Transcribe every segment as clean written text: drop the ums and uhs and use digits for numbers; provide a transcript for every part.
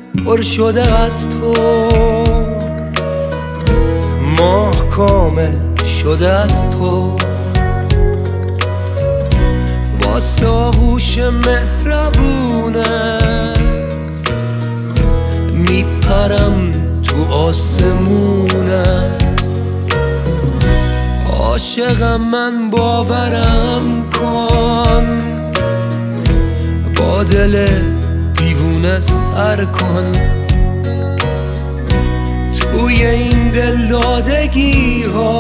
پر شده از تو، ماه کامل شده از تو. واسه آغوش مهربونت میپرم تو آسمونت. عاشقم من باورم کن، با دل دیوونه سر کن. توی این دل دادگی ها،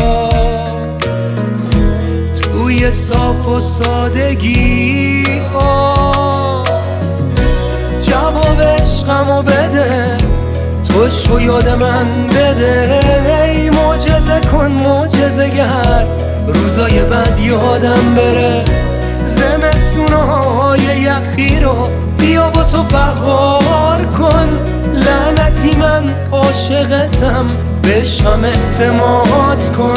توی صاف و سادگی ها، جواب عشقمو بده، تو عشقو یاد من بده. ای معجزه کن معجزه گر، روزای بد یادم بره. زمستونهای یخی رو بیا و تو بهار کن. لعنتی من عاشقتم، به عشقم اعتماد کن.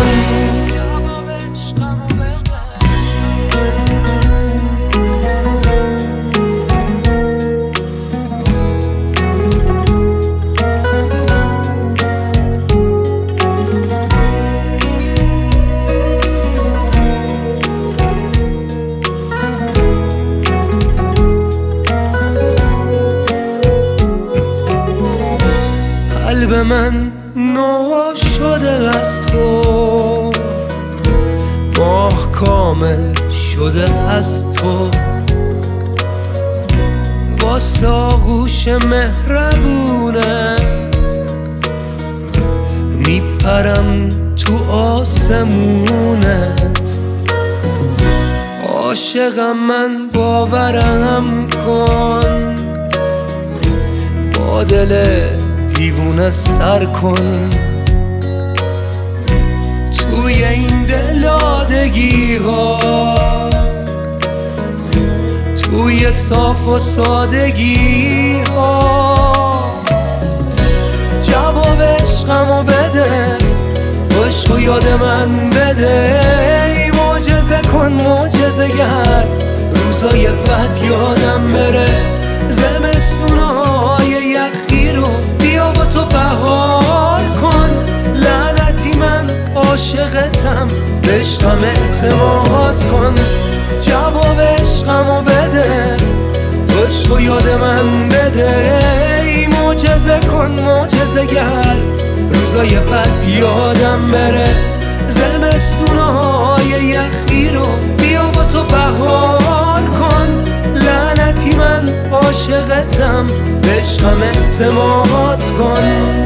قلب من نوا شده از تو، ماه کامل شده از تو. واسه آغوش مهربونت میپرم تو آسمونت. عاشقم من باورم کن، با دل دیوونه سر کن. توی این دلادگی ها، توی صاف و سادگی ها، جواب عشقمو بده، تو عشقو یاد من بده. ای معجزه کن معجزه گر، روزای بد یادم بره. زمستونهای یخی رو بیا و تو بهار کن. لعنتی من عاشقتم، به عشقم اعتماد کن. جواب عشقمو بده، تو عشقو یاد من بده. ای معجزه کن معجزه گر، روزای بد یادم بره. زمستونهای یخی رو بیا و تو بهار کن. لعنتی من عاشقتم، به عشقم اعتماد کن.